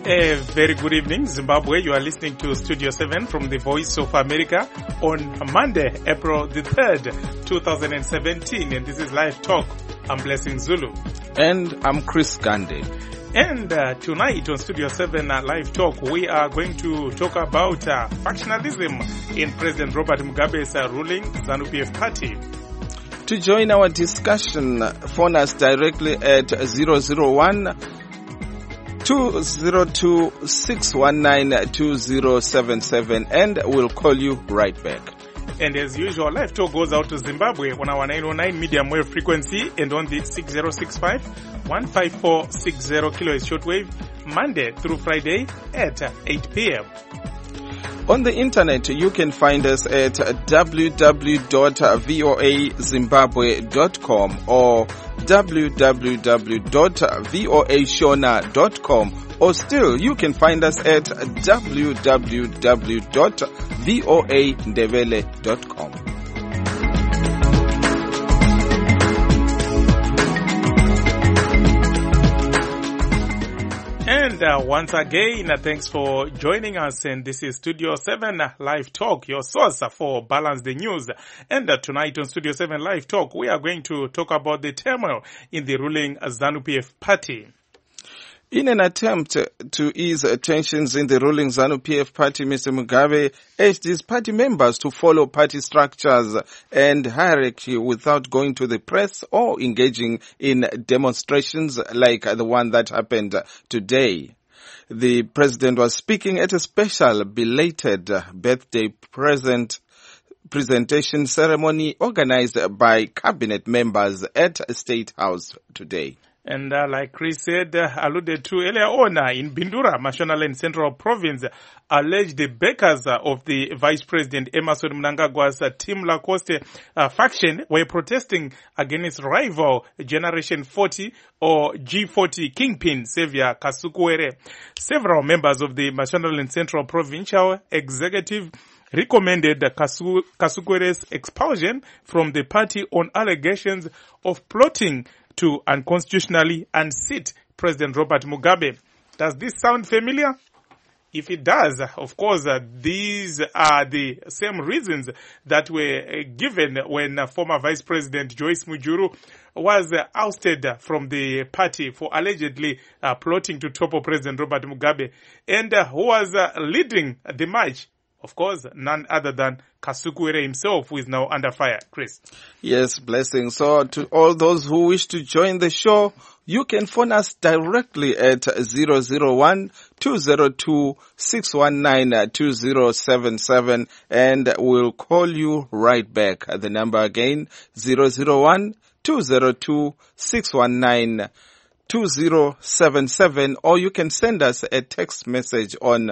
A very good evening, Zimbabwe. You are listening to Studio 7 from the Voice of America on Monday, April the 3rd, 2017. And this is Live Talk. I'm Blessing Zulu. And I'm Chris Gandhi. And tonight on Studio 7 Live Talk, we are going to talk about factionalism in President Robert Mugabe's ruling ZANU-PF party. To join our discussion, phone us directly at 001 202-619-2077 and we'll call you right back. And as usual, Live Talk goes out to Zimbabwe on our 909 medium wave frequency and on the 6065 15460 kHz shortwave, Monday through Friday at 8 p.m. On the internet, you can find us at www.voazimbabwe.com or www.voashona.com, or still you can find us at www.voandebele.com. And once again, thanks for joining us. And this is Studio 7 Live Talk, your source for Balance the News. And tonight on Studio 7 Live Talk, we are going to talk about the turmoil in the ruling ZANU-PF party. In an attempt to ease tensions in the ruling ZANU-PF party, Mr. Mugabe urged his party members to follow party structures and hierarchy without going to the press or engaging in demonstrations like the one that happened today. The president was speaking at a special belated birthday presentation ceremony organized by cabinet members at State House today. And like Chris said, alluded to earlier on, in Bindura, Mashonaland Central Province, alleged the backers of the Vice President Emmerson Mnangagwa's Team Lacoste faction were protesting against rival Generation 40 or G40 kingpin Xavier Kasukuwere. Several members of the Mashonaland Central Provincial Executive recommended Kasukuwere's expulsion from the party on allegations of plotting to unconstitutionally unseat President Robert Mugabe. Does this sound familiar? If it does, of course, these are the same reasons that were given when former Vice President Joyce Mujuru was ousted from the party for allegedly plotting to topple President Robert Mugabe, and who was leading the march. Of course, none other than Kasukuwere himself, who is now under fire. Chris. Yes, Blessing. So to all those who wish to join the show, you can phone us directly at 001-202-619-2077 and we'll call you right back. The number again, 001-202-619-2077, or you can send us a text message on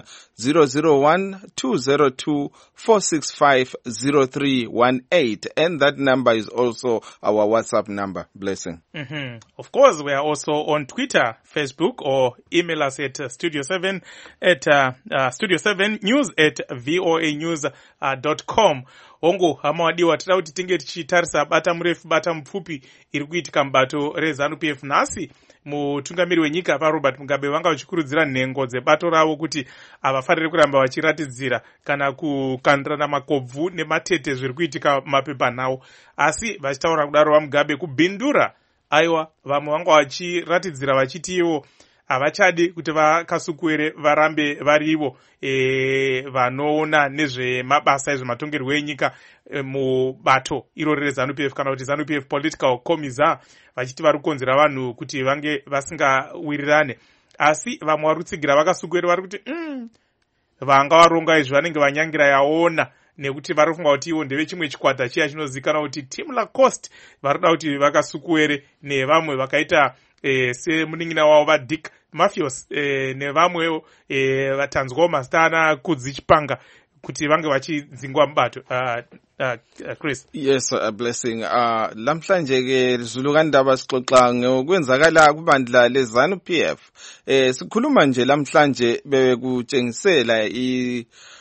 001-202-465-0318, and that number is also our WhatsApp number. Blessing. Of course, we are also on Twitter, Facebook, or email us at Studio7 at Studio7News at voanews.com. Ongo hamawadiwa tida kuti tinge tichitarisa bata murefu bata mupfupi iri kuitika mubato reZANU-PF nhasi. Mutungamiri wenyika paRobert Mugabe vanga vachikurudzira nhengo dzebato ravo kuti havafaniri kuramba vachiratidzira kana kukandirana makobvu nematete zviri kuitika mapepanhau, asi vachitaura kudaro vaMugabe kubhindura. Aiwa, vamwe vanga vachiratidzira vachiti ivo havachadi kuti vaKasukuwere varambe varivo vanoona nezvemabasa ezvematongerwo enyika mubato iro reZANU-PF kana kuti ZANU-PF Political Commissar, vachiti vari kukonzera vanhu kuti vange vasingawirirane. Asi vamwe vari kutsigira vaKasukuwere vari kuti vanga varonga izvi vanenge vanyangira yaona, nekuti vari kufunga kuti ivo ndeve chimwe chikwata chiya chinozivikanwa kuti Team Lacoste. Vari kuda kuti vaKasukuwere nevamwe vakaita semunin'ina wavo vaDick Mafios nevamwewo vatanzwawo mazita ana Kudzi Chipanga kuti vange vachidzingwa mubato. Chris. Yes, Blessing. Lamhlanje ke Zulu kandaba sixoxa ngokwenzakala kubandla leZANU-PF. Sikhuluma nje lamhlanje bekutshengisela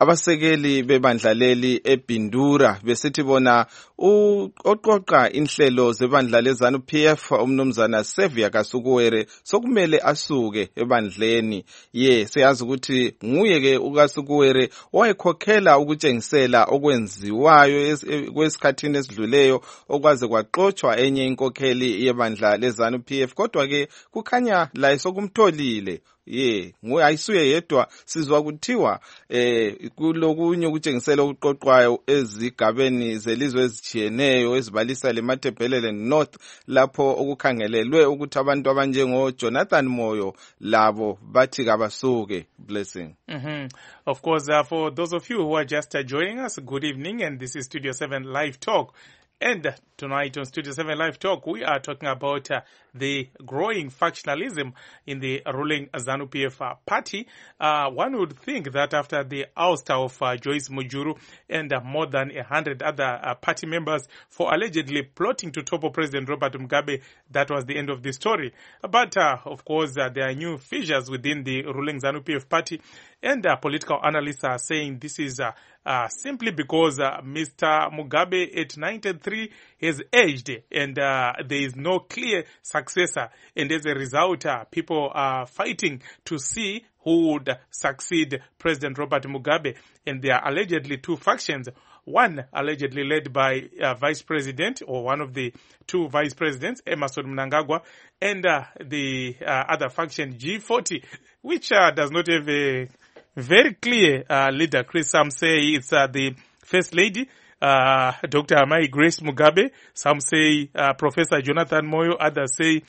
abasekeli bebandla leli eBindura besithi bona oqoqa inhlelo zebandla leZANU-PF umnumzana Xavier Kasukuwere sokumele asuke ebandleni. Siyazi ukuthi nguye ke uKasukuwere owayekhokhela ukutshengisela okwenziwayo kwesikhathini esidluleyo okwaze kwaxotshwa enye inkokheli yebandla leZANU-PF, kodwa ke kukhanya laye sokumtholile. Nguye ayisuye yedwa, sizwa kuthiwa kulokunye ukutshengisela okuqoqwayo ezigabeni zelizwe ezitshiyeneyo ezibalisa leMatabeleland North, lapho okukhangelelwe ukuthi abantu abanjengo Jonathan Moyo labo bathi kabasuke. Blessing. Of course, for those of you who are just joining us, good evening, and this is Studio 7 Live Talk. And tonight on Studio 7 Live Talk, we are talking about the growing factionalism in the ruling ZANU-PF party. One would think that after the ouster of Joyce Mujuru and more than 100 other party members for allegedly plotting to topple President Robert Mugabe, that was the end of the story. But of course, there are new fissures within the ruling ZANU-PF party, and political analysts are saying this is simply because Mr. Mugabe at 93 has aged and there is no clear successor, and as a result people are fighting to see who would succeed President Robert Mugabe, and there are allegedly two factions. One allegedly led by Vice President, or one of the two Vice Presidents, Emmerson Mnangagwa, and the other faction, G40, which does not have a very clear leader. Chris, some say it's the First Lady, Dr. Amai Grace Mugabe. Some say Professor Jonathan Moyo. Others say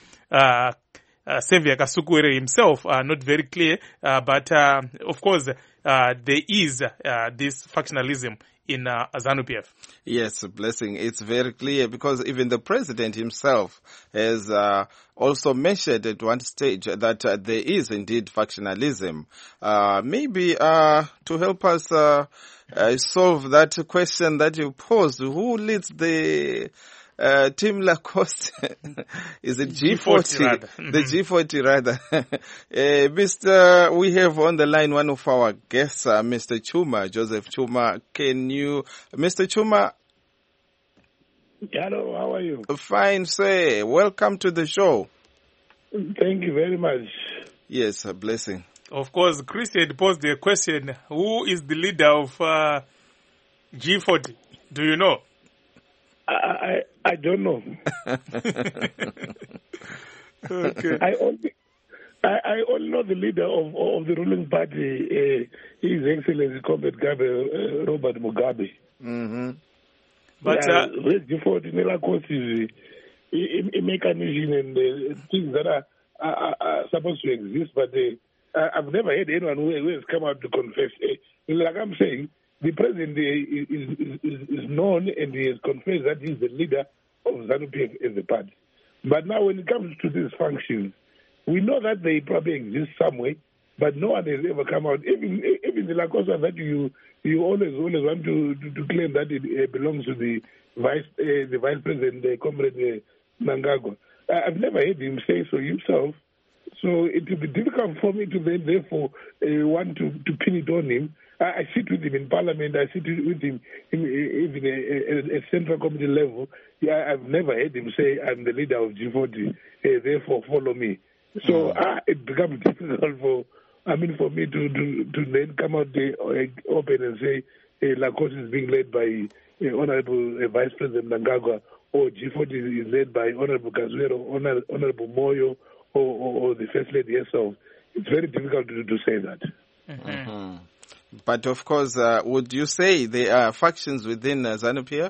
Xavier Kasukuwere himself. Not very clear, but of course there is this factionalism in ZANU-PF. Yes, Blessing. It's very clear because even the president himself has also mentioned at one stage that there is indeed factionalism. Maybe to help us solve that question that you posed, who leads the Team Lacoste? Is it G40? The G40 rather. We have on the line one of our guests, Mr. Chuma, Joseph Chuma. Mr. Chuma? Hello, how are you? Fine, sir. Welcome to the show. Thank you very much. Yes, a blessing. Of course, Chris had posed the question, who is the leader of G40? Do you know? I don't know. Okay. I only know the leader of the ruling party, His Excellency Comrade Robert Mugabe. Mm-hmm. But G40 is a mechanism and things that are supposed to exist, but I've never heard anyone who has come out to confess. Like I'm saying, the president is known and he has confessed that he's the leader of ZANU-PF as a party. But now when it comes to these functions, we know that they probably exist somewhere, but no one has ever come out. Even the Lacosta that you always want to claim that it belongs to the vice president, Comrade Mnangagwa. I've never heard him say so himself. So it will be difficult for me to then therefore want to pin it on him. I sit with him in Parliament. I sit with him even at Central Committee level. I've never heard him say, I'm the leader of G40, therefore follow me. So it becomes difficult for me to then come out open and say Lacoste is being led by Honorable Vice President Mnangagwa, or G40 is led by Honorable Kasukuwere, Honorable Moyo, or the First Lady herself. It's very difficult to say that. Mm-hmm. But of course, would you say there are factions within ZANU-PF?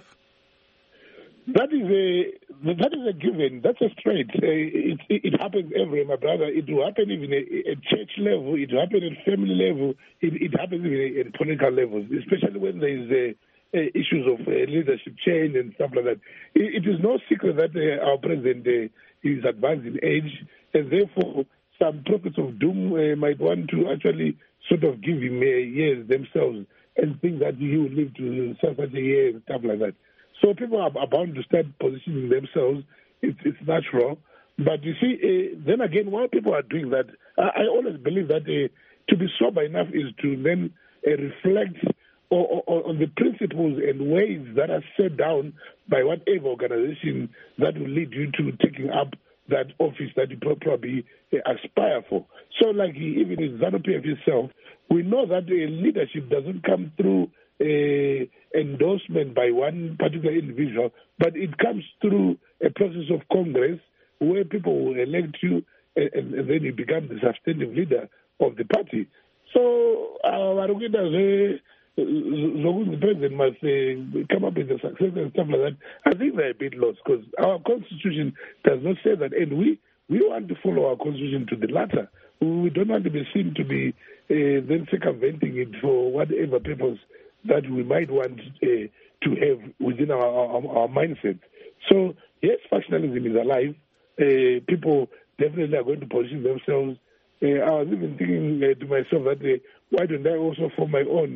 That is a given. That's a straight. It happens everywhere, my brother. It will happen even at church level. It will happen at family level. It happens even at political levels, especially when there is issues of leadership change and stuff like that. It is no secret that our president is advanced in age, and therefore some prophets of doom might want to actually sort of give him years themselves and think that he will live to such a year and stuff like that. So people are bound to start positioning themselves. It's natural. But you see, then again, while people are doing that, I always believe that to be sober enough is to then reflect on the principles and ways that are set down by whatever organization that will lead you to taking up that office that you probably aspire for. So like even in ZANU-PF itself, we know that leadership doesn't come through endorsement by one particular individual, but it comes through a process of Congress where people will elect you and then you become the substantive leader of the party. So the president must come up with a success and stuff like that. I think they're a bit lost because our constitution does not say that, and we want to follow our constitution to the latter. We don't want to be seen to be then circumventing it for whatever purpose that we might want to have within our mindset. So yes, factionalism is alive. People definitely are going to position themselves. I was even thinking to myself that why don't I also form my own,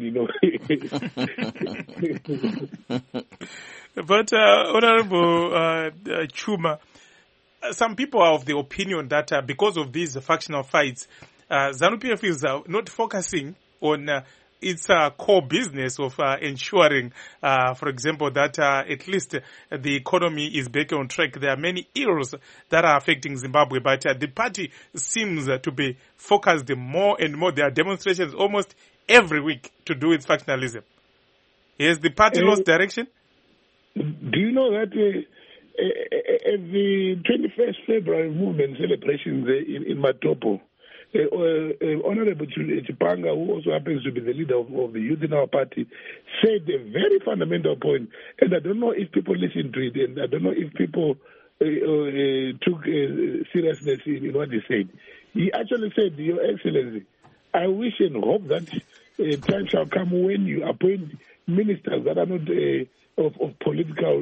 But Honorable Chuma, some people are of the opinion that because of these factional fights, ZANU-PF is not focusing on its core business of ensuring, for example, that at least the economy is back on track. There are many ills that are affecting Zimbabwe, but the party seems to be focused more and more. There are demonstrations almost every week to do with factionalism. Has the party lost direction? Do you know that at the 21st February movement celebrations in Matopo, Honorable Chipanga, who also happens to be the leader of the youth in our party, said a very fundamental point, and I don't know if people listened to it, and I don't know if people took seriousness in what he said. He actually said, Your Excellency, I wish and hope that time shall come when you appoint ministers that are not of political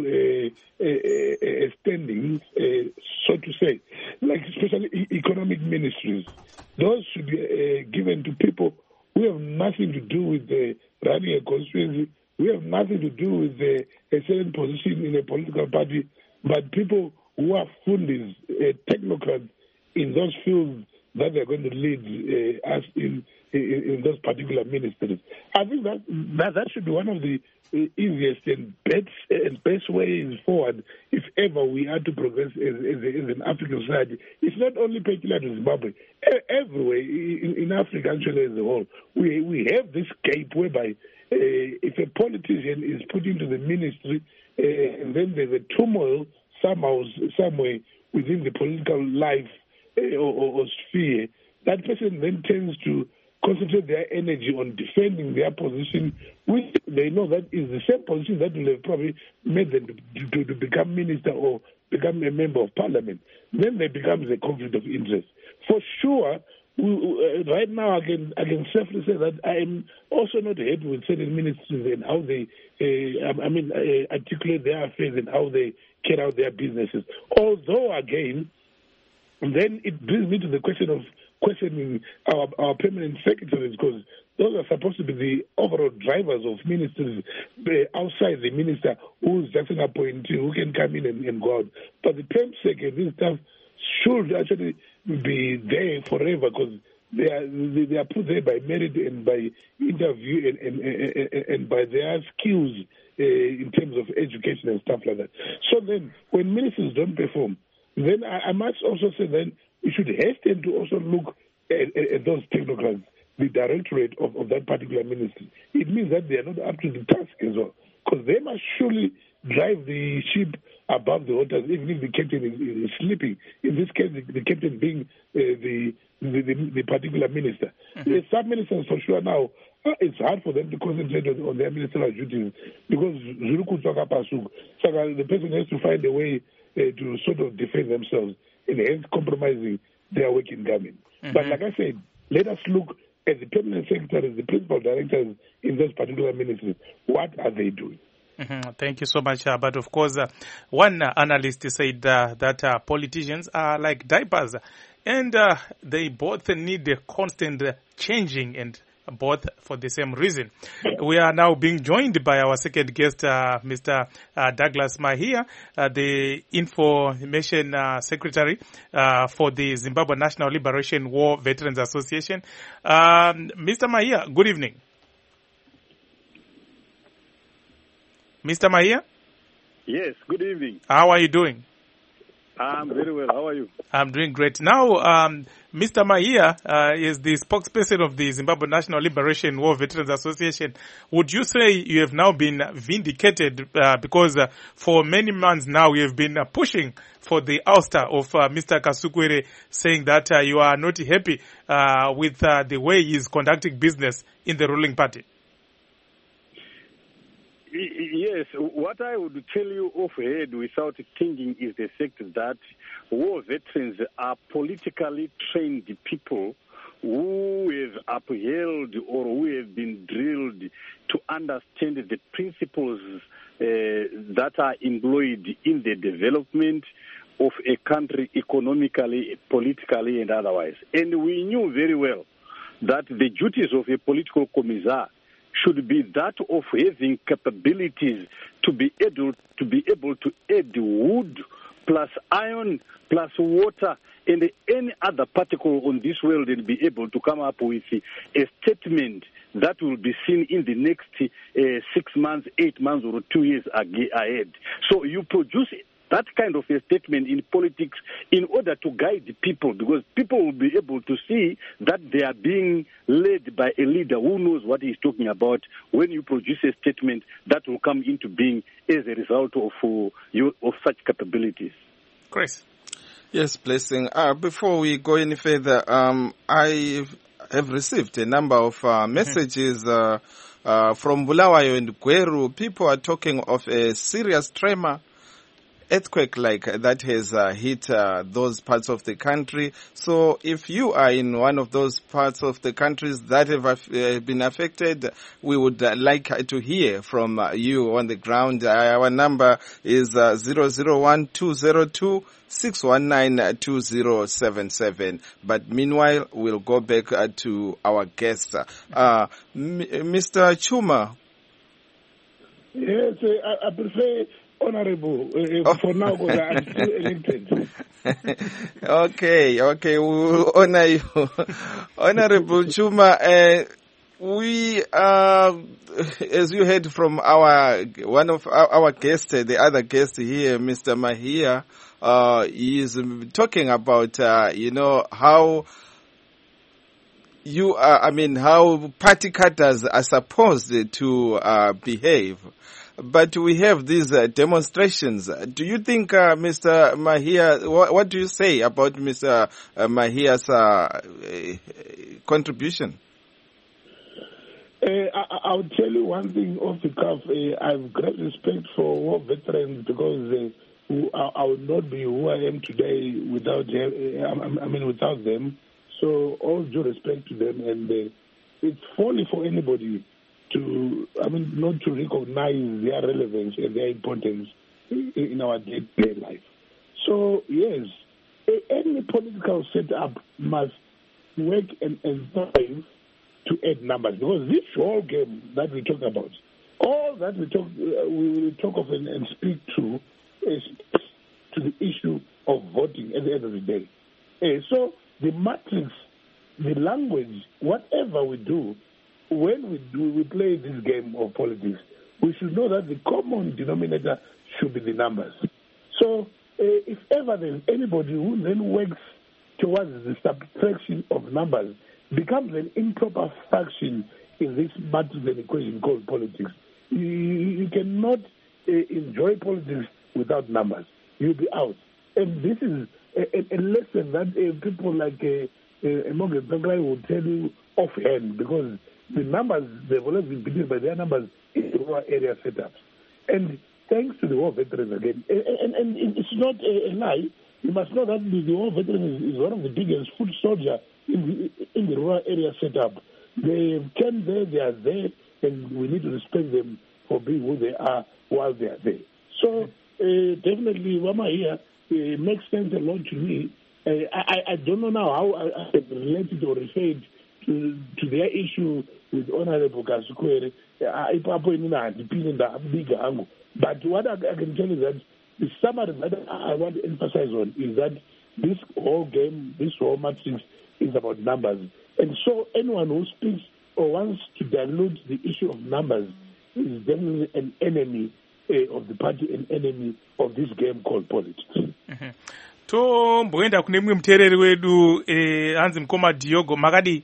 standing, so to say, like especially economic ministries. Those should be given to people who have nothing to do with running a constituency, who have nothing to do with a certain position in a political party, but people who are fundis, technocrats in those fields that they're going to lead us in those particular ministries. I think that should be one of the easiest and best ways forward if ever we are to progress as an African society. It's not only particular to Zimbabwe. Everywhere in Africa, actually, as a whole, we have this gap whereby if a politician is put into the ministry and then there's a turmoil somewhere within the political life or sphere, that person then tends to concentrate their energy on defending their position, which they know that is the same position that will have probably made them to become minister or become a member of parliament. Then there becomes a conflict of interest. For sure, right now I can safely say that I am also not happy with certain ministries and how they articulate their affairs and how they carry out their businesses. Although, again, then it brings me to the question of questioning our permanent secretaries, because those are supposed to be the overall drivers of ministries outside the minister, who's just an appointee who can come in and go out. But the perm secretary, this stuff should actually be there forever, because they are put there by merit and by interview and by their skills in terms of education and stuff like that. So then, when ministers don't perform, then I must also say then we should hasten to also look at those technocrats, the directorate of that particular ministry. It means that they are not up to the task as well, because they must surely drive the ship above the waters, even if the captain is sleeping. In this case, the captain being the particular minister. Mm-hmm. The sub-ministers, for sure, now, it's hard for them to concentrate on their ministerial duties because the person has to find a way to sort of defend themselves and hence compromising their work in government. Mm-hmm. But like I said, let us look at the permanent secretaries, the principal directors in those particular ministries. What are they doing? Mm-hmm. Thank you so much. But of course, one analyst said that politicians are like diapers, and they both need constant changing, and both for the same reason. We are now being joined by our second guest, Mr. Douglas Mahia, the Information Secretary for the Zimbabwe National Liberation War Veterans Association. Mr. Mahia, good evening. Mr. Mahia? Yes, good evening. How are you doing? I'm very well. How are you? I'm doing great. Now, Mr. Mahia is the spokesperson of the Zimbabwe National Liberation War Veterans Association. Would you say you have now been vindicated because for many months now you have been pushing for the ouster of Mr. Kasukuwere, saying that you are not happy with the way he is conducting business in the ruling party? Yes, what I would tell you offhand without thinking is the fact that war veterans are politically trained people who have upheld or who have been drilled to understand the principles that are employed in the development of a country economically, politically, and otherwise. And we knew very well that the duties of a political commissar should be that of having capabilities to be able to add wood plus iron plus water and any other particle on this world and be able to come up with a statement that will be seen in the next 6 months, 8 months, or 2 years ahead. So you produce that kind of a statement in politics in order to guide people, because people will be able to see that they are being led by a leader who knows what he's talking about when you produce a statement that will come into being as a result of such capabilities. Chris? Yes, Blessing. Before we go any further, I have received a number of messages from Bulawayo and Gweru. People are talking of a serious tremor, earthquake like that has hit those parts of the country. So if you are in one of those parts of the countries that have been affected, we would like to hear from you on the ground. Our number is 001-202 619-2077. But meanwhile, we'll go back to our guest. Mr. Chuma. Yes, I prefer honorable for now because I'm still elected. Okay, we'll honor you. Honorable Chuma, we as you heard from one of our guests, the other guest here, Mr. Mahia, he is talking about how how party cutters are supposed to behave. But we have these demonstrations. Do you think, Mr. Mahia, what do you say about Mr. Mahia's contribution? I'll tell you one thing off the cuff. I have great respect for war veterans because I would not be who I am today without them. So all due respect to them, and it's folly for anybody not to recognize their relevance and their importance in our day-to-day life. So yes, any political setup must work and strive to add numbers, because this whole game that we talk about, all that we will talk of and speak to is to the issue of voting at the end of the day. So the matrix, the language, whatever we do, when we play this game of politics, we should know that the common denominator should be the numbers. So if ever there's anybody who then works towards the subtraction of numbers, becomes an improper faction in this matrix and equation called politics. You cannot enjoy politics without numbers. You'll be out. And this is a lesson that people like Morgan Tsvangirai will tell you offhand, because the numbers, they've always been beaten by their numbers in the rural area setups. And thanks to the war veterans again, and it's not a lie, you must know that the war veterans is one of the biggest foot soldiers in the rural area setup. They came there, they are there, and we need to respect them for being who they are while they are there. So definitely, Wama here makes sense a lot to me. I don't know now how I related or referred to their issue with Honorable Kasukuwere. But what I can tell you that the summary that I want to emphasize on is that this whole game, this whole matrix is about numbers. And so anyone who speaks or wants to dilute the issue of numbers is definitely an enemy of the party an enemy of this game called politics. Tomboenda kune mumwe muteereri wedu hanzi Mukoma Diogo, makadii?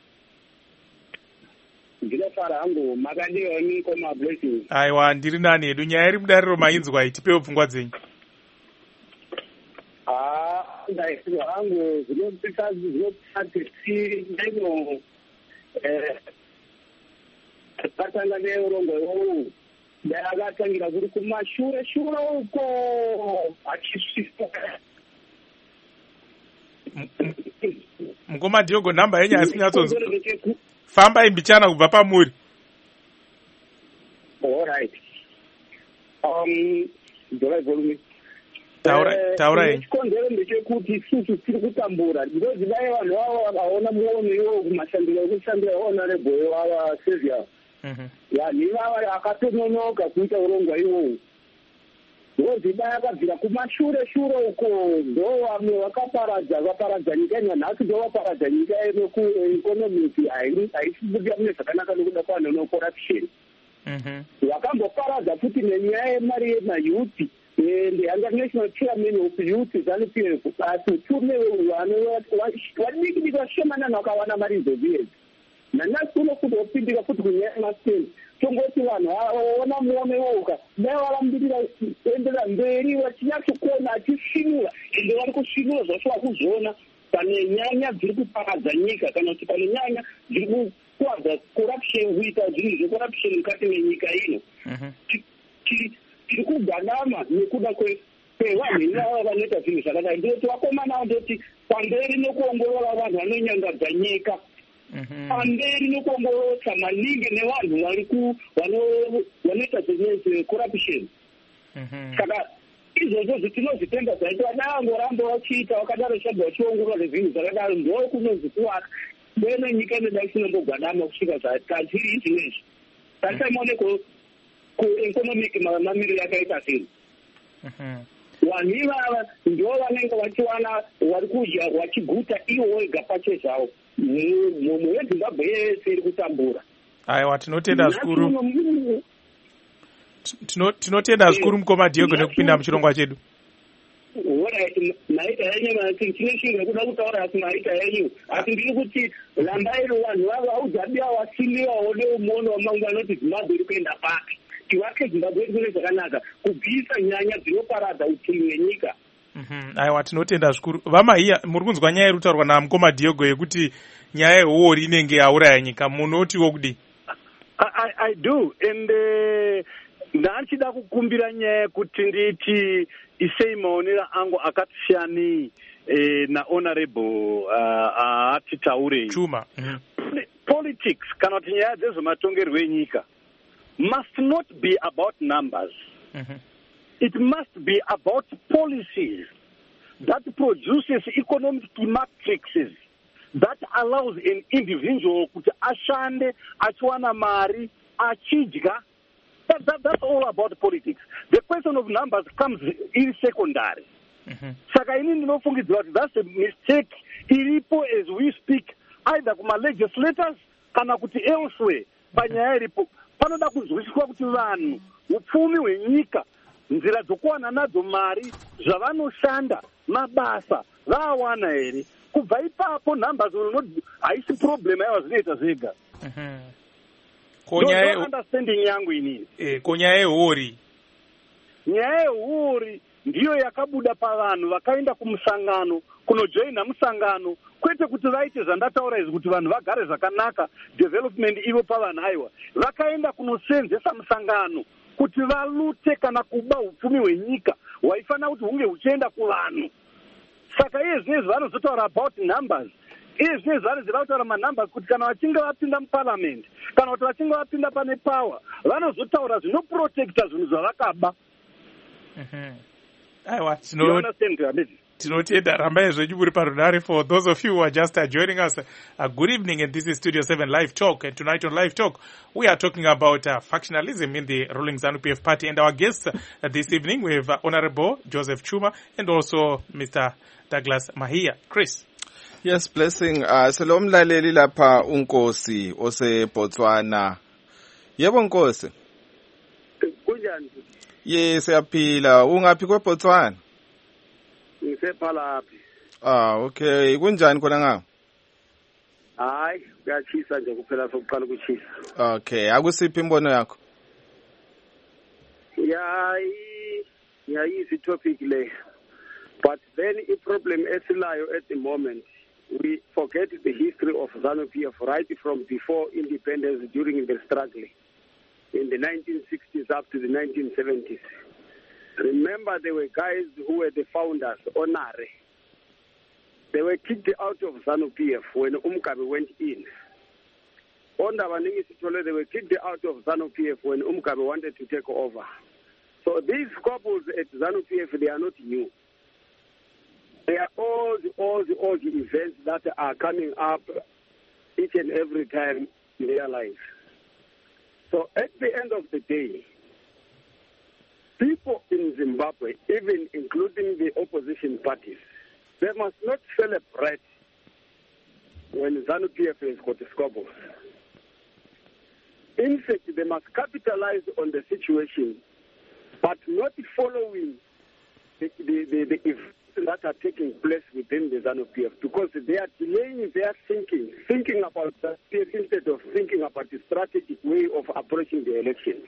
Ndinofara hangu, makadii oni Mukoma Blessing. Aiwa, ndiri nani hedu. Nyaya iri mudariro mainzwa, tipewo pfungwa dzenyu. Ndaisirwa hangu zvinopatisi ndino akatanga neurongo iwowo akatangira kuri kumashure uko achisvika. Mukoma Diogo, nhamba yenyu asinyatsonzwa. Famba imbichana kubva pamuri. Alright. Taura yenyu. Chikonzero ndechekuti isusu tiri kutambura. Ndozidai vanhu vavo vakaona muono iwo kumashandiro ekushandira honorable wava Saviour. Vanhu ivava akatononoka kuita urongwa iwowo. Ndozidai akabvira kumashure uko ndo vamwe vaparadza nyika ino. Nhasi ndo vaparadza nyika ino kueconomic haisibudira mune zvakanaka nokuda kwavanhu nocorruption. Vakamboparadza futi nenyaya yemari yemayuti. The National Chairman of Youth ZANU-PF asi tume wadiki vashomana vakawana mari idzodziedzi nanasi unokuti wopindika futi kunyaya yemaseni tongoti vanhu vaona muone woga dai varambirira kuenderera mberi vachinyatsokuona achisvinura ende vari kusvinura zvacho vakuzviona pane nyanya dziri kuparadza nyika kana kuti pane nyanya dziri kukuwadza corruption, kuita zvinhu zvecorruption mukati menyika ino. Tiri kugadama nekuda kwevanhu ivava vanoita zvinhu zvakadai. Ndoti vakomana ndoti pamberi nokuongorora vanhu vanonyangadza nyika, pamberi nokuongorotsa maningi nevanhu vanoita zvecorruption. Saka izvozvo zvitinozvitenda zvaiti vadai vangoramba vachiita vakadaro shabva vachiongorora zvinhu zvakadaro ndo kunonzi kuvaka bene nyika inoda isinombogadama kusvika zvatiri izvinezvi tasaimaone economic mamiriro akaita sei. Vanhu ivava ndo vanenge vachiwana vari kudya vachiguta ivo wega pache zvavo. Munhu weZimbabwe yese iri kutambura. Aiwa, tinotenda zvikuru. Tinotenda zvikuru Mukoma Diogo nekupinda muchirongwa chedu. Alright, maita yenyu tineshinga kuda kutaura asi maita yenyu asi ndiri kuti rambai vanhu vava udzabia wasimiwa wode umuono wamangu anoti Zimbabwe iri kuenda pake. Tivake Zimbabwe iri kuenda zvakanaka kubvisa nyanya dzinoparadza utimi hwenyika. Aiwa, tinotenda zvikuru. Vamahiya, muri kunzwa nyaya iri kutaurwa naMukoma Diogo yekuti nyaya yehuori inenge yauraya nyika, munotiwo kudi? I do, and ndachida kukumbira nyaya yekuti nditi isei maonera angu akatisiyanei na honorable atitaurei. Chuma. Politics kana kuti nyaya dzezvematongerwo enyika must not be about numbers. It must be about policies that produces economic matrices that allows an individual kuti ashande achiwana mari achidya. That's all about politics. The question of numbers comes in secondary. Saka ini ndinofungidzira kuti that's a mistake iripo as we speak, either kuma legislators kana kuti elsewhere. Panyaya iripo panoda kuzwisiswa kuti vanhu upfumi hwenyika, nzira dzokuwana nadzo mari, zvavanoshanda, mabasa vawana here. Kubva ipapo numbers haisi problem yava zvinoita zvega. Understanding yangu inini. Nyaya yehuori. Nyaya yehuori ndiyo yakabuda pavanhu vakaenda kumusangano, kunojoina musangano, kwete kuti vaite zvandataura izvi kuti vanhu vagare zvakanaka, development ivo pavanhu aiwa. Vakaenda kunosenzesa musangano kuti valute kana kuba upfumi hwenyika hwaifana kuti hunge huchienda kuvanhu. Saka iye zvinezvi vanozotaura about numbers. Iye zvinezvi vanozitaura manumbers kuti kana vachinge vapinda muparliament kana kuti vachinge vapinda pane power vanozotaura zvinoprotecta zvinhu zvavakaba. Aiwa, tinotenda rambai zvenyu muri parunare. For those of you who are just joining us, good evening, and this is Studio 7 Live Talk, and tonight on Live Talk we are talking about factionalism in the ruling ZANU-PF party, and our guests this evening we have Honorable Joseph Chuma and also Mr. Douglas Mahiya. Chris. Yes, Blessing. Selomlaleli lapha uNkosi ose Botswana. Yebo Nkosi. Kunjani? Yes, siyaphila. Ungaphi kweBotswana? Ngisephalaphi. Okay. Kunjani khona ngawo? Hayi, kuyachisa nje kuphela sokuqala ukuchisa. Okay, akusiphi imbono yakho? Yayisi topic le. But then the problem esilayo at the moment, we forget the history of ZANU-PF right from before independence during the struggle in the 1960s up to the 1970s. Remember, there were guys who were the founders, Onare. They were kicked out of ZANU-PF when Umkabe went in. They were kicked out of ZANU-PF when Umkabe wanted to take over. So these squabbles at ZANU-PF, they are not new. They are all the events that are coming up each and every time in their lives. So at the end of the day, people in Zimbabwe, even including the opposition parties, they must not celebrate when ZANU-PF has got the squabbles. In fact, they must capitalize on the situation, but not following the events that are taking place within the ZANU-PF, because they are delaying their thinking about that instead of thinking about the strategic way of approaching the elections.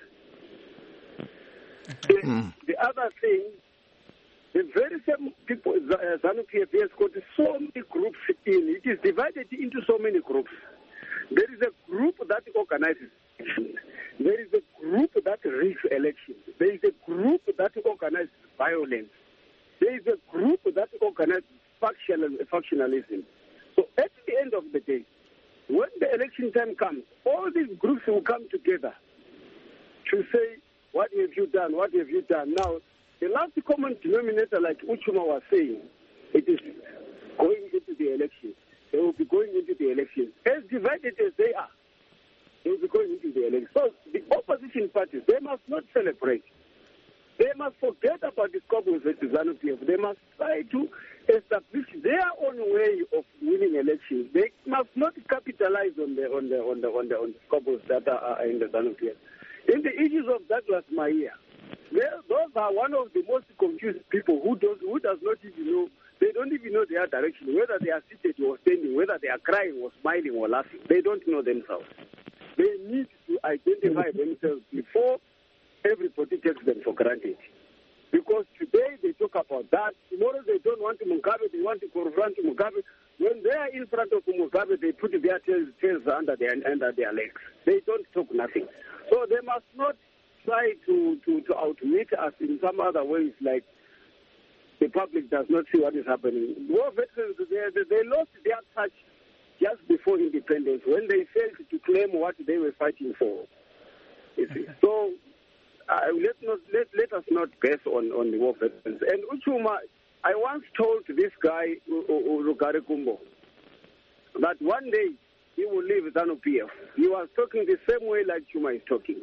The other thing, the very same people, ZANU-PF has got so many groups in. It is divided into so many groups. There is a group that organizes elections. There is a group that rigs elections. There is a group that organizes violence. There is a group that organizes factionalism. So at the end of the day, when the election time comes, all these groups will come together to say, what have you done? What have you done? Now, the last common denominator, like Uchuma was saying, it is going into the elections. They will be going into the elections. As divided as they are, they will be going into the elections. So the opposition parties, they must not celebrate. They must forget about the squabbles at the ZANU-PF. They must try to establish their own way of winning elections. They must not capitalize on the squabbles that are in the ZANU-PF. In the issues of Douglas Maia, those are one of the most confused people who does not even know. They don't even know their direction, whether they are seated or standing, whether they are crying or smiling or laughing. They don't know themselves. They need to identify themselves before everybody takes them for granted. Because today they talk about that, tomorrow they don't want Mugabe, they want to confront Mugabe. When they are in front of Mugabe, they put their tails under their legs. They don't talk nothing. So they must not try to outwit us in some other ways, like the public does not see what is happening. War veterans, they lost their touch just before independence when they failed to claim what they were fighting for. You see? So let us not base on the war veterans. And Uchuma, I once told this guy, Rugare Kumbo, that one day he will leave ZANU-PF. He was talking the same way like Chuma is talking.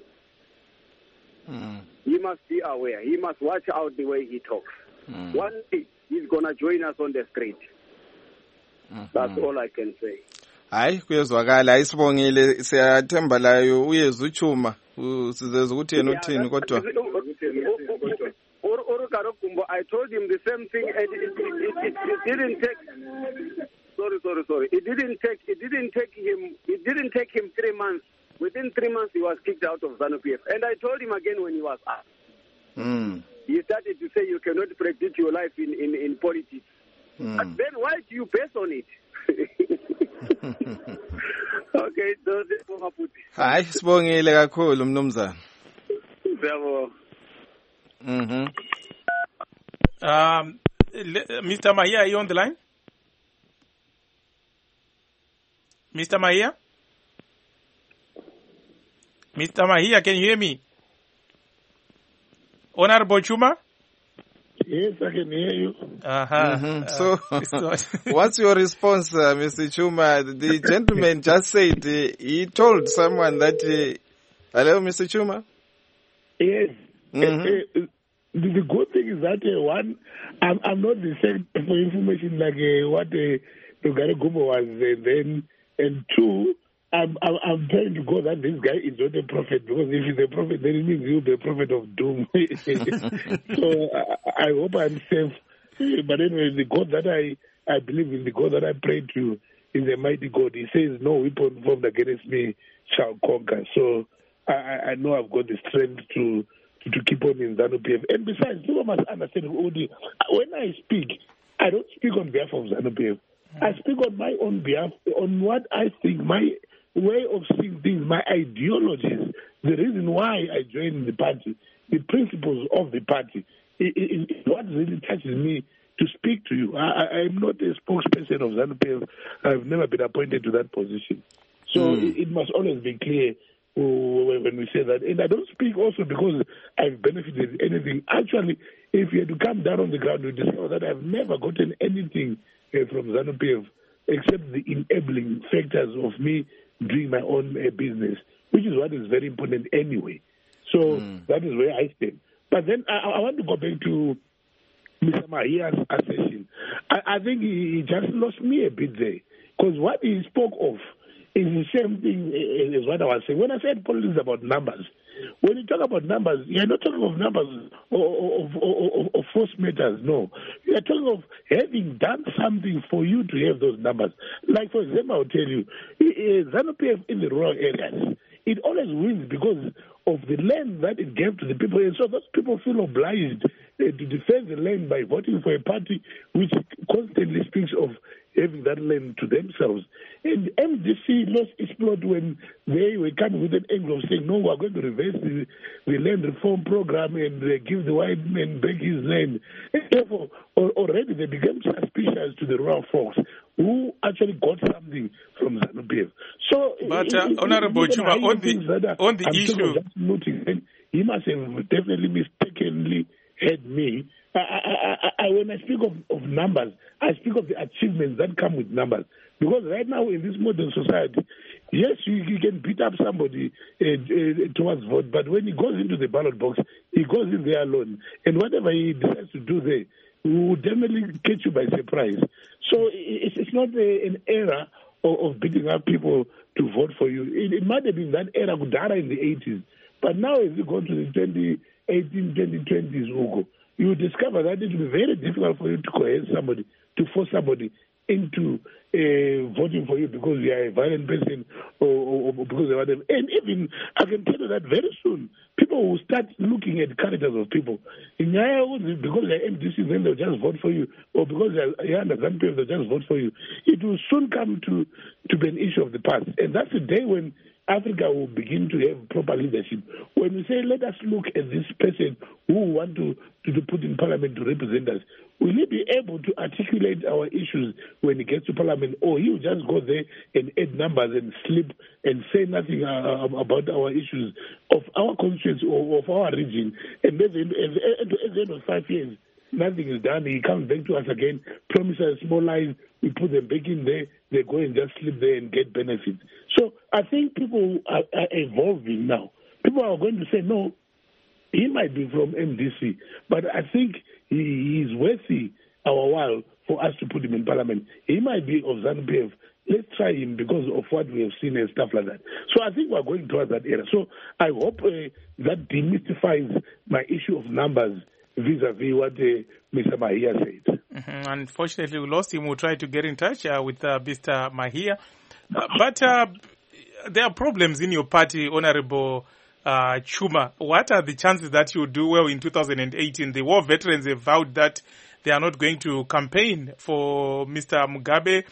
He must be aware. He must watch out the way he talks. One day he's going to join us on the street. That's all I can say. Hayi kuyezwakala isibongile siyathemba layo uyezwa uChuma sizeza ukuthi yena uthini kodwa I told him the same thing and it didn't take sorry it didn't take him 3 months. Within 3 months he was kicked out of ZANU-PF, and I told him again when he was asked. He started to say you cannot predict your life in politics. But then why do you base on it? Okay, hayi sibongile kakhulu mnumzana. Mr. Mahia, are you on the line? Mr. Mahia? Mr. Mahia, can you hear me? Honorable Chuma? Yes, I can hear you. So, what's your response, Mr. Chuma? The gentleman just said he told someone that... hello, Mr. Chuma? Yes. The good thing is that, one, I'm not the same for information like what Rugare Gumbo was then, and two, I'm trying to go that this guy is not a prophet, because if he's a prophet, then it means he'll be a prophet of doom. So I hope I'm safe. But anyway, the God that I believe in, the God that I pray to, is a mighty God. He says, no weapon formed against me shall conquer. So I know I've got the strength to keep on in ZANU-PF. And besides, people must understand, when I speak, I don't speak on behalf of ZANU-PF. I speak on my own behalf, on what I think, my way of seeing things, my ideologies, the reason why I joined the party, the principles of the party. What really touches me to speak to you. I'm not a spokesperson of ZANU-PF. I've never been appointed to that position. So it must always be clear when we say that. And I don't speak also because I've benefited anything. Actually, if you had to come down on the ground, you discover that I've never gotten anything from ZANU-PF except the enabling factors of me doing my own business, which is what is very important anyway. So that is where I stand. But then I want to go back to Mr. Mahia's assertion. I think he just lost me a bit there, because what he spoke of is the same thing as what I was saying. When I said politics about numbers, when you talk about numbers, you're not talking of numbers of force matters, no. You're talking of having done something for you to have those numbers. Like, for example, I'll tell you, ZANU-PF in the rural areas, it always wins because of the land that it gave to the people. And so those people feel obliged to defend the land by voting for a party which constantly speaks of having that land to themselves. And MDC lost its plot when they were coming with an angle of saying, no, we're going to reverse the land reform program and give the white man back his land. And therefore, already they became suspicious to the rural folks who actually got something from ZANU-PF. So, but Honorable Chuma, on the issue, he must have definitely mistakenly heard me. When I speak of numbers, I speak of the achievements that come with numbers. Because right now in this modern society, yes, you can beat up somebody towards vote, but when he goes into the ballot box, he goes in there alone. And whatever he decides to do there, will definitely catch you by surprise. So it's not an era of beating up people to vote for you. It might have been that era Kudara in the 80s. But now as you go to the 2018, 2020s, Hugo, you discover that it will be very difficult for you to coerce somebody, to force somebody into voting for you because you are a violent person or because of whatever. And even, I can tell you that very soon, people will start looking at characters of people. In because they're MDC, then they'll just vote for you, or because they're under ZANU-PF, they'll just vote for you. It will soon come to be an issue of the past. And that's the day when Africa will begin to have proper leadership. When we say, let us look at this person who we want to put in parliament to represent us, will he be able to articulate our issues when he gets to parliament, or he will just go there and add numbers and slip and say nothing about our issues of our constituency or of our region, and then at the end of 5 years, nothing is done. He comes back to us again, promises small lies, we put them back in there, they go and just sleep there and get benefits. So I think people are evolving now. People are going to say, no, he might be from MDC, but I think he is worthy our while for us to put him in parliament. He might be of ZANU-PF. Let's try him because of what we have seen and stuff like that. So I think we're going towards that era. So I hope that demystifies my issue of numbers vis-a-vis what Mr. Mahia said. Unfortunately, we lost him. We'll try to get in touch with Mr. Mahia. But there are problems in your party, Honorable Chuma. What are the chances that you do well in 2018? The war veterans have vowed that they are not going to campaign for Mr. Mugabe.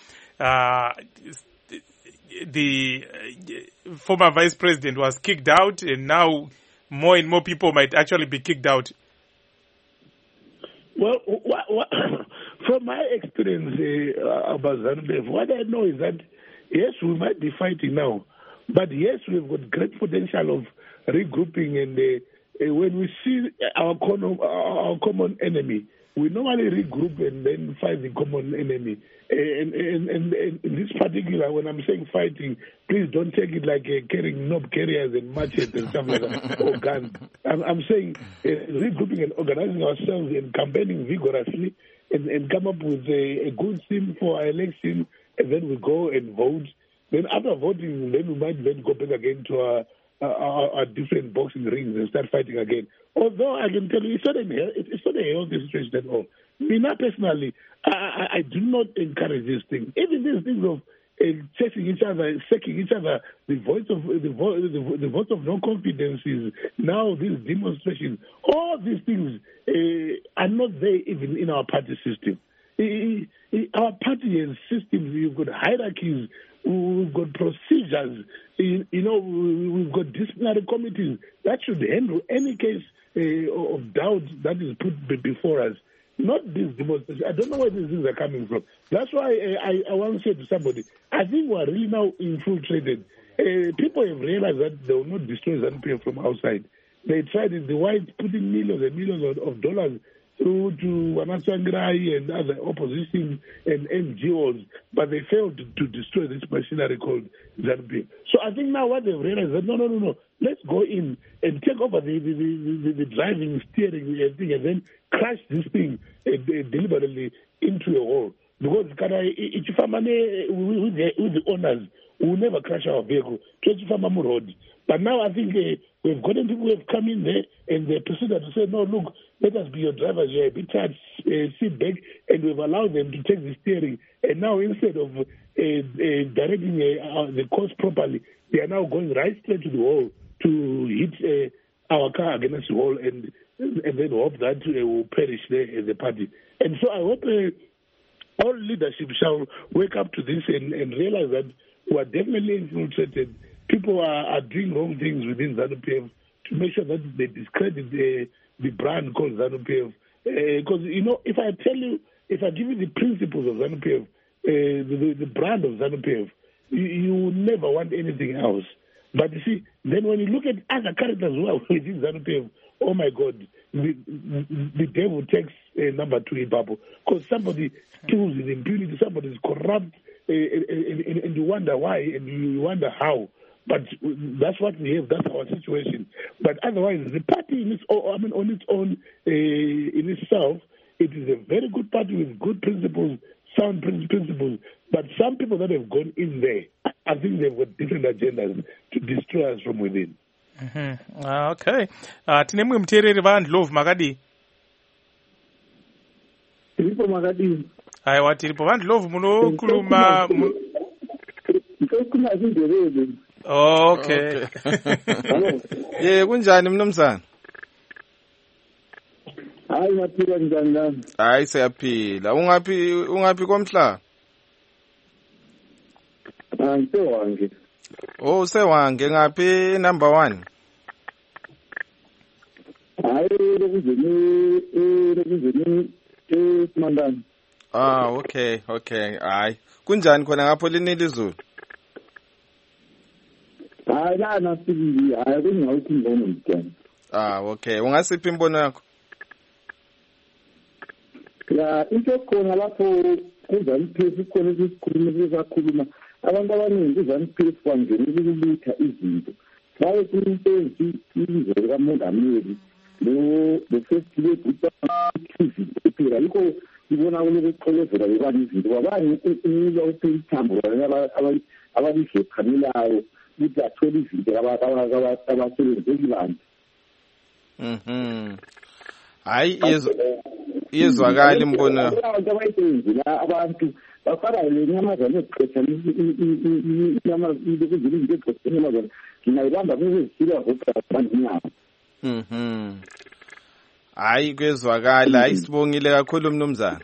The former vice president was kicked out, and now more and more people might actually be kicked out. Well, from my experience about ZANU-PF, what I know is that, yes, we might be fighting now, but yes, we've got great potential of regrouping, and when we see our common enemy, we normally regroup and then fight the common enemy. And in this particular, when I'm saying fighting, please don't take it like carrying knob carriers and machetes and stuff like that, or guns. I'm saying regrouping and organizing ourselves and campaigning vigorously and come up with a good theme for our election, and then we go and vote Then after voting, then we might then go back again to our different boxing rings and start fighting again. Although I can tell you, it's not a healthy situation at all. Me personally, I do not encourage these things. Even these things of chasing each other, sacking each other, the vote of no confidence is now this demonstration. All these things are not there even in our party system. Our party has systems. We've got hierarchies. We've got procedures. We've got disciplinary committees that should handle any case of doubt that is put before us. Not this demonstration. I don't know where these things are coming from. That's why I once said to somebody, I think we are really now infiltrated. People have realized that they will not destroy ZANU-PF from outside. They tried it. The whites putting millions and millions of dollars through to Wanasangrai and other opposition and NGOs, but they failed to destroy this machinery called ZANU-PF. So I think now what they've realized is that no. Let's go in and take over the driving, steering thing, and then crash this thing deliberately into a hole. Because with the owners, we will never crash our vehicle. Road. But now I think we've gotten people who have come in there and they proceeded to say, no, look, let us be your drivers here, be charged, sit back, and we've allowed them to take the steering. And now instead of directing the course properly, they are now going right straight to the wall to hit our car against the wall and then hope that we will perish there as a party. And so I hope all leadership shall wake up to this and realize that we are definitely infiltrated. People are doing wrong things within ZANU-PF to make sure that they discredit the brand called ZANU-PF. Because, if I give you the principles of ZANU-PF, the brand of ZANU-PF, you will never want anything else. But you see, then when you look at other characters who are within ZANU-PF, oh my God, the devil takes number two in Bible. Because somebody steals with impunity, somebody is corrupt, and you wonder why, and you wonder how. But that's what we have. That's our situation. But otherwise, the party on its own, in itself, it is a very good party with good principles, sound principles. But some people that have gone in there, I think they've got different agendas to destroy us from within. Mm-hmm. Okay. Tine mwe mtereri vaNdlovu makadi. Tiripo makadi. Aiwa tiripo vaNdlovu munokhuluma. Ngikhuluma izindebele. Okay. Yeah, kunjani mnumzana? Hayi maphila njani nami? Hayi siyaphila. Ungaphi komhla? Ngisewange. Oh, sewange ngaphi number 1? Hayi lokuzeni Simandani. Okay. Hayi. Kunjani khona ngapho linile izulu? Hayi la nasibili, hayi kungawuthi ngcono mntwana. Okay. Ungasiphi imbono yakho? Ya, into khona lapho kuZANU-PF khona isikhuluma abantu abaningi kuZANU-PF kwangena ukulutha izinto. Baye kumsebenzi izwe likamongameli lo first lady uphila yikho ibona ukuxolezela bebani izinto abanye unika uphethambo abalishe khamelayo ukuthi athole izinto abasebenzekilana. Hayi izwakala imbono abantu abayenzile abantu bafara lenyamazana eziqhethana inyamazana izinto eziqhethana ngiyayibamba bezisila ngokubandinyama. Hayi kwezwakala isibongile kakhulu mnumzana.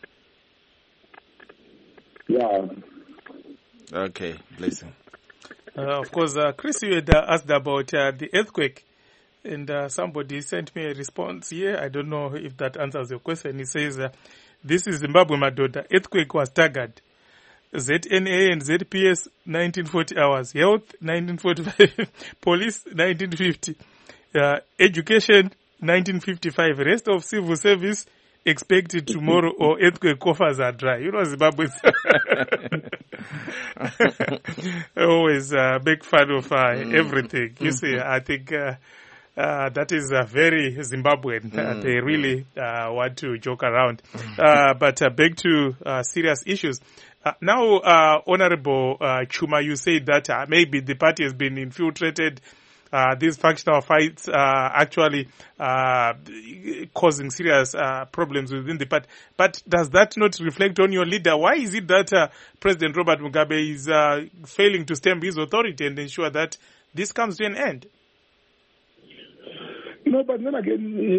Yeah. Okay, blessing. Of course, Chris, you had asked about the earthquake, and somebody sent me a response here. I don't know if that answers your question. He says, this is Zimbabwe, Madoda. Earthquake was staggered. ZNA and ZPS, 1940 hours. Health, 1945. Police, 1950. Education, 1955. Rest of civil service, expected tomorrow, or earthquake coffers are dry. You know, Zimbabwe. Always big fan of everything. You see, I think that is very Zimbabwean. They really want to joke around. But back to serious issues. Now, Honorable Chuma, you said that maybe the party has been infiltrated. These factional fights actually causing serious problems within the party. But does that not reflect on your leader? Why is it that President Robert Mugabe is failing to stem his authority and ensure that this comes to an end? No, but then again,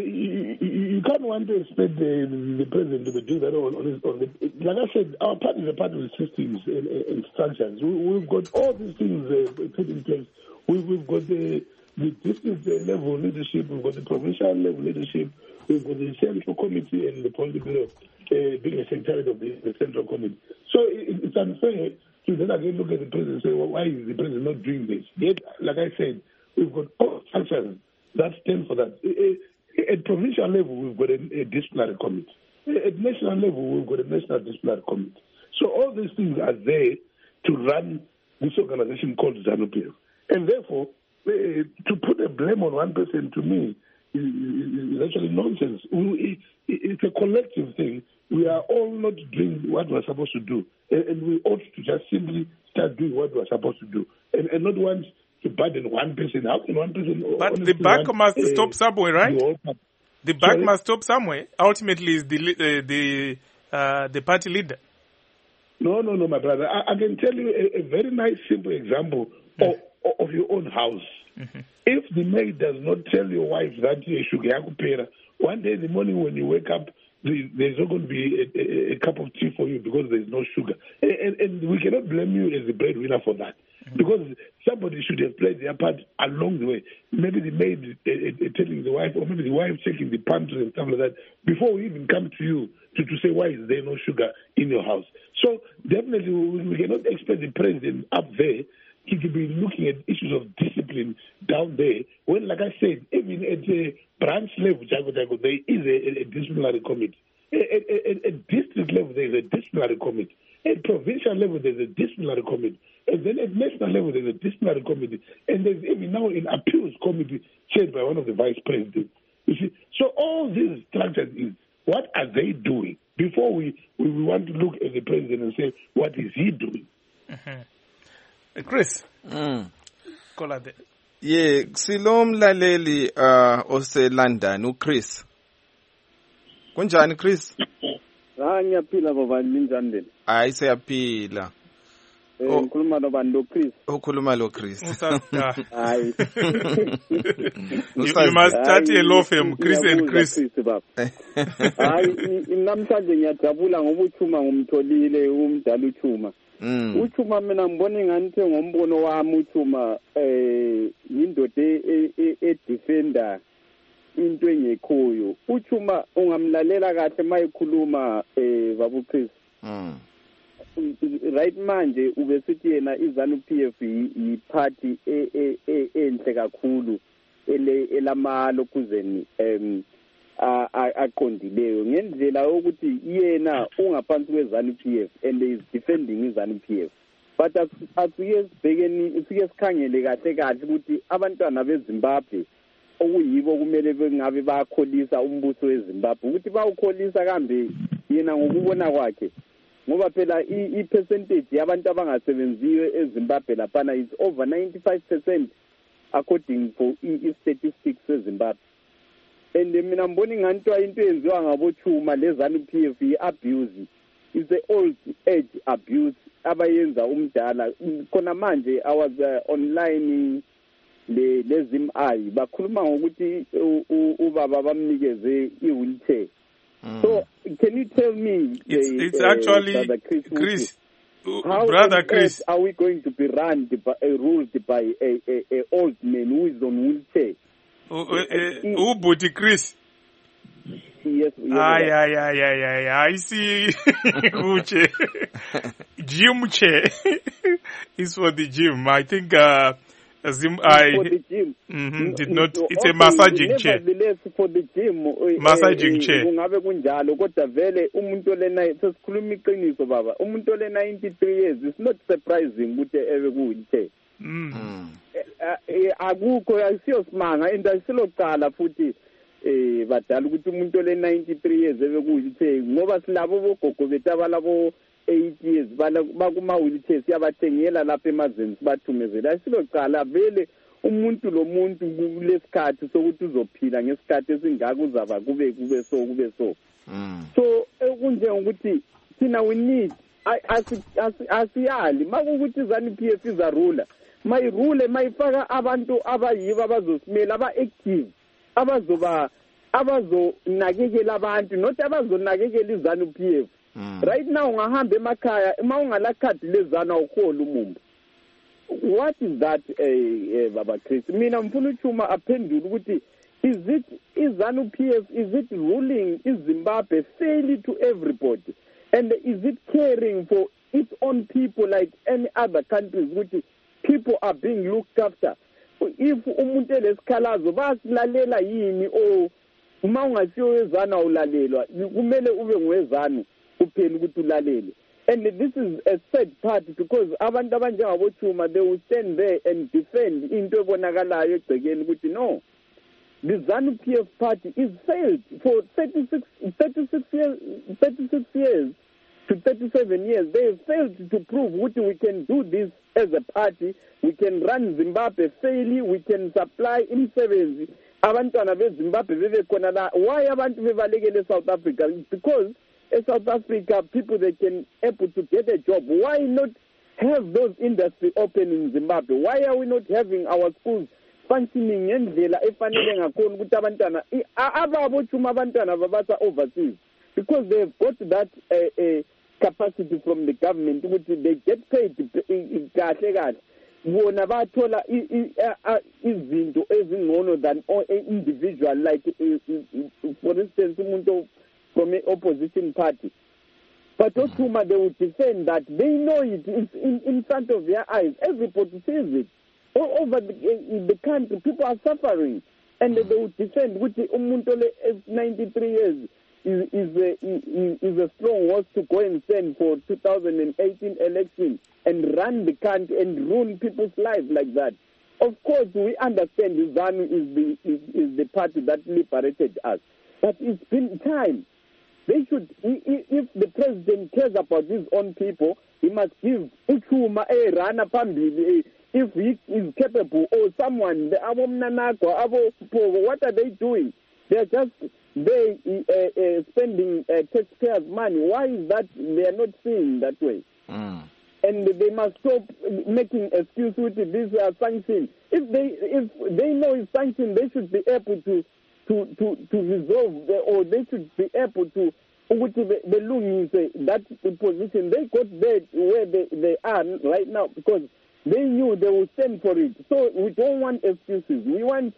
you can't want to expect the president to do that on like I said, our party is a party with systems and structures. We've got all these things put in place. We've got the district level leadership, we've got the provincial level leadership, we've got the central committee and the political being a secretary of the central committee. So it's unfair to then again look at the president and say, well, why is the president not doing this? Yet, like I said, we've got all structures that stand for that. At provincial level, we've got a disciplinary committee. At national level, we've got a national disciplinary committee. So all these things are there to run this organization called ZANU-PF. And therefore, to put a blame on one person, to me, is actually nonsense. It's a collective thing. We are all not doing what we're supposed to do. And we ought to just simply start doing what we're supposed to do. And not want to burden one person. How can one person... But the buck must stop somewhere, right? The buck must stop somewhere. Ultimately, is the party leader. No, my brother. I can tell you a very nice, simple example of your own house. Mm-hmm. If the maid does not tell your wife that you should pera, one day in the morning when you wake up, there's not going to be a cup of tea for you because there's no sugar. And we cannot blame you as the breadwinner for that. Mm-hmm. Because somebody should have played their part along the way. Maybe the maid telling the wife, or maybe the wife checking the pantry and stuff like that, before we even come to you to say, why is there no sugar in your house? So definitely we cannot expect the president up there to be looking at issues of discipline down there, when, like I said, even at a branch level, there is a disciplinary committee. At district level, there is a disciplinary committee. At provincial level, there's a disciplinary committee. And then at national level, there's a disciplinary committee. And there's even now an appeals committee chaired by one of the vice presidents. You see, so all these structures is, what are they doing? Before we want to look at the president and say, what is he doing? Mm-hmm. Chris. Yeah, silomlaleli ose London Chris. Kunjani Chris? Ngiyaphila baba ninjani? Hayi siyaphila. Ngikhuluma nobani Chris? Ukhuluma lo Chris. Hayi. You must start a law firm, Chris and Chris. Hayi namhlanje ngiyajabula ngoba uChuma ngumtholile umdala uChuma. uChuma mina ngibona ngathi ngombono wami uChuma indoda edefender into engekhoyo. uChuma ungamlalela kahle mayikhuluma babu Chris. Right manje ubesithi yena iZANU-PF yiparty enhle kakhulu elamalo kuzeni aqondileyo ngendlela yokuthi yena ungaphansi kweZANU-PF and is defending iZANU-PF. But asike sibhekeni sike sikhangele kahle ukuthi abantwana beZimbabwe okuyibo kumele bengabe bayakholisa umbuso weZimbabwe ukuthi bawukholisa kambe yena ngokubona kwakhe, ngoba phela i-percentage yabantu abangasebenziyo eZimbabwe laphana is over 95% according for i-statistics eZimbabwe. And mina mboni ngantwa into enziwa ngaboChuma leZANU-PF i-abuse is the old age abuse abayenza umdala. Khona manje I was online lezimai bakhuluma ngokuthi ubaba bamnikeze i-wheelchair. So can you tell me it's actually Chris, brother Chris, are we going to be ruled by a old man who is on wheelchair? Ubuti Chris. Yes. I see. Gym chair is for the gym. I think for the gym. Did not. It's a massaging chair. Nevertheless, for the gym, massaging chair. Kungabe kunjalo kodwa vele umuntu olena sesikhuluma iqiniso baba. Umuntu olena 93 years, it's not surprising ukuthi ebe ku-wheelchair. Akukho ayisiyo simanga and asilocala futhi badala ukuthi umuntu ole 93 years ebekuyithe ngoba silabo bogogo bethu abalabo 8 years bakuma wheelchair siyabathengela lapha emazweni sibathumezela asilocala vele umuntu lo muntu kulesikhathi sokuthi uzophila ngesikhathi esingaka uzaba kube so so kunje ukuthi thina we need asiyali makukuthi ZANU-PF izarula mayirule mayifaka abantu abayibo abazosimela aba-active abazonakekela abantu not abazonakekela iZANU-PF right now ungahamba emakhaya uma ungalakhadi lezana awuholi umumbu. What is that, Baba Chris? Mina mfuna uchuma aphendule ukuthi is it ZANU-PF, is it ruling Zimbabwe fairly to everybody, and is it caring for its own people like any other countries which people are being looked after? If umuntu elesikhalazo basilalela yini o uma ungasiyo wezana ulalelwa kumele ube ngwezana kuphela ukuthi ulalele. And this is a sad part because abantu abanjengabochuma they will stand there and defend into ebonakalayo egcekeni ukuthi no, the ZANU-PF party is failed for 36 years to 37 years. They have failed to prove what we can do this as a party. We can run Zimbabwe fairly. We can supply imisebenzi. Abantwana beZimbabwe bebekhona la. Why abantu bebalekele South Africa? Because in South Africa, people they can able to get a job. Why not have those industries open in Zimbabwe? Why are we not having our schools functioning ngendlela efanele ngakhona ukuthi abantwana ababochuma abantwana babasa overseas? Because they have got that capacity from the government ukuthi they get paid kahle kahle. Bona bathola izinto ezingcono than individual, like for instance umuntu from an opposition party. But Ochuma, they would defend that. They know it. It's in front of their eyes. Everybody sees it. All over the country, people are suffering. And they would defend, which Umuntole 93 years is a strong horse to go and stand for 2018 election and run the country and ruin people's lives like that. Of course, we understand ZANU is the party that liberated us. But it's been time. They should, if the president cares about his own people, he must give Uchuma a rana pambili if he is capable, or someone, the what are they doing? They're just spending taxpayers' money. Why is that they are not seeing that way? And they must stop making excuses with these sanctions. If they know it's sanctioned, they should be able to resolve, or they should be able to, the Lungi say that position they got there where they are right now because they knew they would stand for it. So we don't want excuses. We want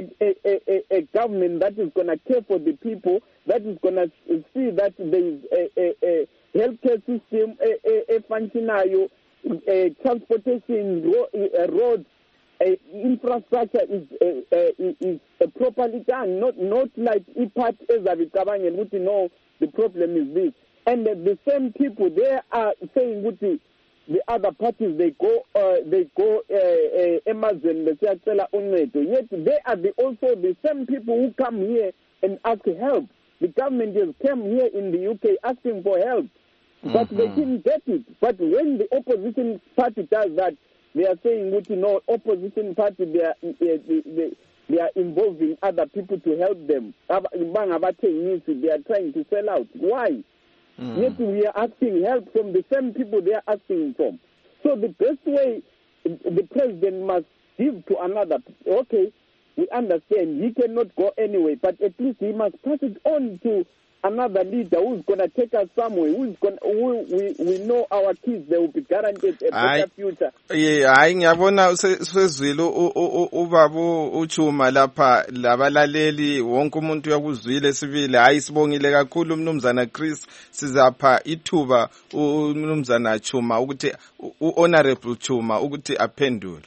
a government that is going to care for the people, that is going to see that there is a healthcare system, a functionario, transportation, roads. Infrastructure is properly done, not like part ezabicabanga and we know the problem is this. And the same people they are saying what the other parties they go Amazon they say yet they are also the same people who come here and ask help. The government just came here in the UK asking for help, but they didn't get it. But when the opposition party does that, they are saying, opposition party, they are involving other people to help them. They are trying to sell out. Why? Yet we are asking help from the same people they are asking from. So the best way the president must give to another, okay, we understand he cannot go anyway, but at least he must pass it on to another leader who's going to take us somewhere, we know our kids, they will be guaranteed a better future. Hayi ngiyabona sezwile ubaba Uchuma lapha labalaleli wonke umuntu yakuzwile sibile. Hayi sibongile kakhulu umnumzana Chris, sizapha ithuba umnumzana Chuma ukuthi honorable Chuma ukuthi aphendule.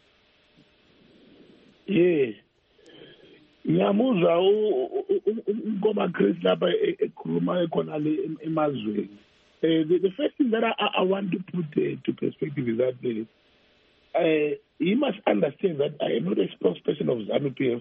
Ngiyamuzwa ngoba Chris lapha ekhuluma ekhona le emazweni. The first thing that I want to put to perspective is that he must understand that I am not a spokesperson of ZANU-PF.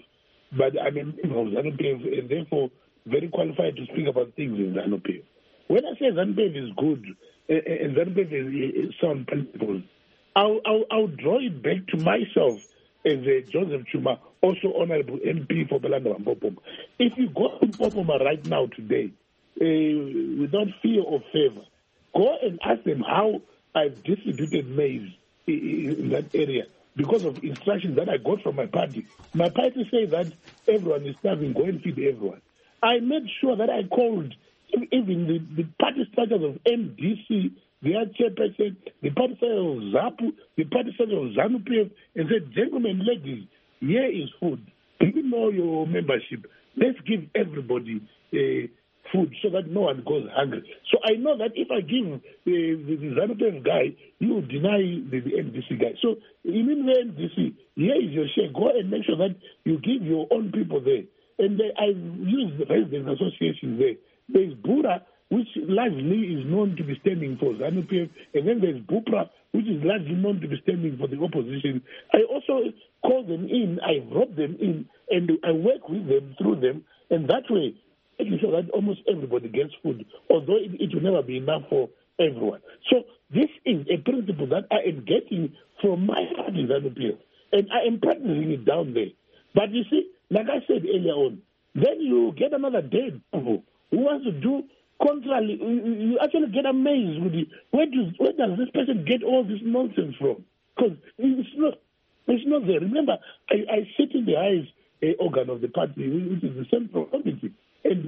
but I'm a member of ZANU-PF and therefore very qualified to speak about things in ZANU-PF. When I say ZANU-PF is good and ZANU-PF is sound principles, I'll draw it back to myself as Joseph Chuma, also honorable MP for Belanda Mpopoma. If you go to Mpopoma right now today, without fear or favor, go and ask them how I've distributed maize in that area because of instructions that I got from my party. My party says that everyone is starving, go and feed everyone. I made sure that I called even the party structures of MDC, their chairperson, the party structure of ZAPU, the party structure of ZANU-PF, and said, gentlemen, ladies, here is food. Do you know your membership? Let's give everybody food so that no one goes hungry. So I know that if I give the ZANU-PF guy, you deny the MDC guy. So even the MDC, here is your share. Go and make sure that you give your own people there. And I use the residents association there. There's Bura, which largely is known to be standing for ZANU-PF, and then there's Bupra, which is largely known to be standing for the opposition. I also call them in, I rope them in, and I work with them, through them, and that way, making sure that almost everybody gets food, although it will never be enough for everyone. So this is a principle that I am getting from my party, ZANU-PF, and I am practicing it down there. But you see, like I said earlier on, then you get another dead people who wants to do contrary. You actually get amazed with where does this person get all this nonsense from? Because it's not there. Remember, I sit in the highest organ of the party, which is the Central Committee, and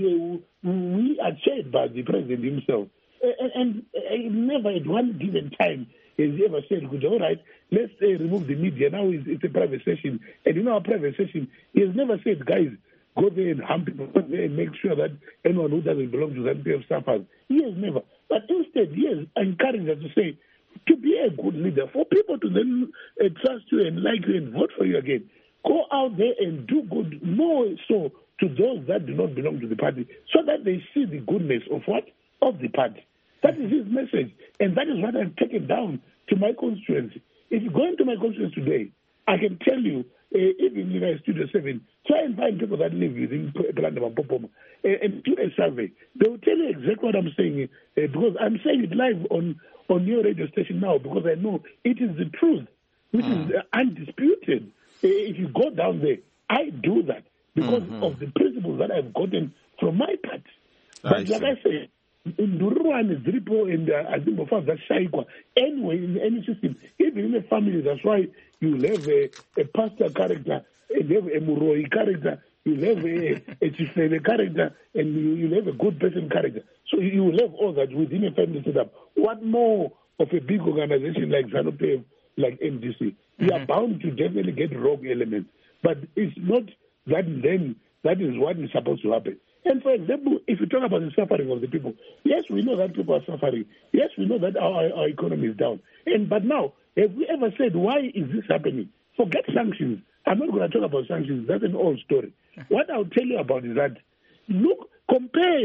we are chaired by the president himself. And never at one given time has he ever said, good, all right, let's remove the media. Now it's a private session. And in our private session, he has never said, guys, go there and harm people, go there and make sure that anyone who doesn't belong to ZANU-PF suffers. He has never. But instead, he has encouraged us to say, to be a good leader, for people to then trust you and like you and vote for you again, go out there and do good, more so to those that do not belong to the party, so that they see the goodness of what? Of the party. That is his message. And that is what I've taken down to my constituency. If you go into my constituency today, I can tell you, even in Studio 7, try and find people that live within Belanda Mpopoma and do a survey. They will tell you exactly what I'm saying, because I'm saying it live on your radio station now, because I know it is the truth, which is undisputed. If you go down there, I do that because of the principles that I've gotten from my party. But like I say, Nduruan is Dripo and Azimbofa, that's Shaikwa. Anyway, in any system, even in a family, that's why you have a pastor character, you have a Muroi character, you have a Chifele character, and you have a good person character. So you will have all that within a family setup. What more of a big organization like ZANU-PF, like MDC? You are bound to definitely get rogue elements. But it's not that then that is what is supposed to happen. And for example, if you talk about the suffering of the people, yes, we know that people are suffering. Yes, we know that our economy is down. But now, have we ever said, why is this happening? Forget sanctions. I'm not going to talk about sanctions. That's an old story. What I'll tell you about is that, look, compare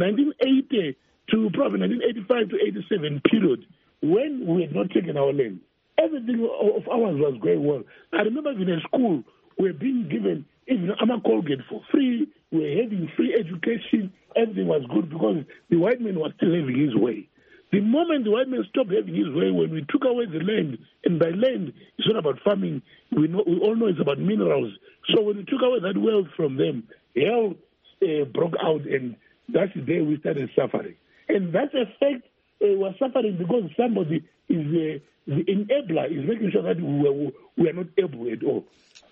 1980 to probably 1985 to 87 period, when we had not taken our land. Everything of ours was going well. I remember in a school, we were being given even Ama Colgate for free. We were having free education. Everything was good because the white man was still having his way. The moment the white man stopped having his way, when we took away the land, and by land, it's not about farming. We all know it's about minerals. So when we took away that wealth from them, hell broke out, and that's the day we started suffering. And that effect was suffering because somebody is the enabler, is making sure that we are not able at all.